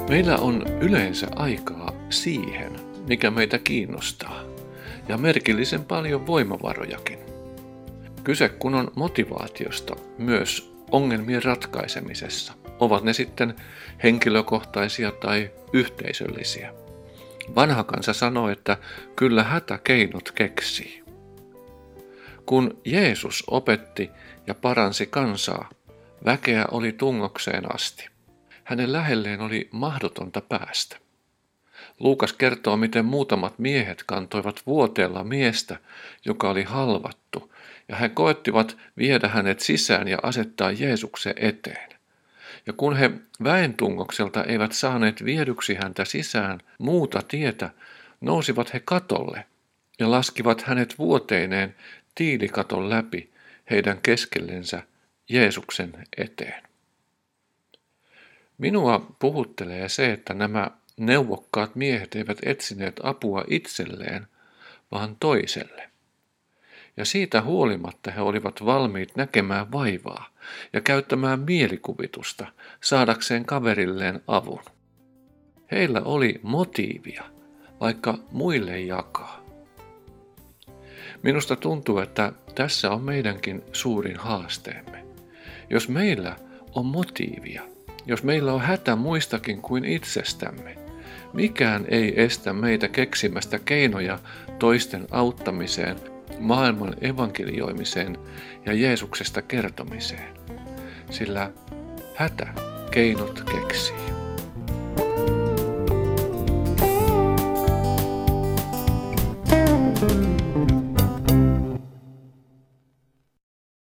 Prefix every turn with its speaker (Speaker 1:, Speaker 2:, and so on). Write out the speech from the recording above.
Speaker 1: Meillä on yleensä aikaa siihen, mikä meitä kiinnostaa, ja merkillisen paljon voimavarojakin. Kyse kun on motivaatiosta myös ongelmien ratkaisemisessa, ovat ne sitten henkilökohtaisia tai yhteisöllisiä. Vanha kansa sanoo, että kyllä hätä keinot keksii. Kun Jeesus opetti ja paransi kansaa, väkeä oli tungokseen asti. Hänen lähelleen oli mahdotonta päästä. Luukas kertoo, miten muutamat miehet kantoivat vuoteella miestä, joka oli halvattu, ja he koettivat viedä hänet sisään ja asettaa Jeesuksen eteen. Ja kun he väentungokselta eivät saaneet viedyksi häntä sisään muuta tietä, nousivat he katolle ja laskivat hänet vuoteineen tiilikaton läpi heidän keskellensä Jeesuksen eteen. Minua puhuttelee se, että nämä neuvokkaat miehet eivät etsineet apua itselleen, vaan toiselle. Ja siitä huolimatta he olivat valmiit näkemään vaivaa ja käyttämään mielikuvitusta saadakseen kaverilleen avun. Heillä oli motiivia, vaikka muille jakaa. Minusta tuntuu, että tässä on meidänkin suurin haasteemme. Jos meillä on motiivia, jos meillä on hätä muistakin kuin itsestämme, mikään ei estä meitä keksimästä keinoja toisten auttamiseen, maailman evankelioimiseen ja Jeesuksesta kertomiseen, sillä hätä keinot keksii.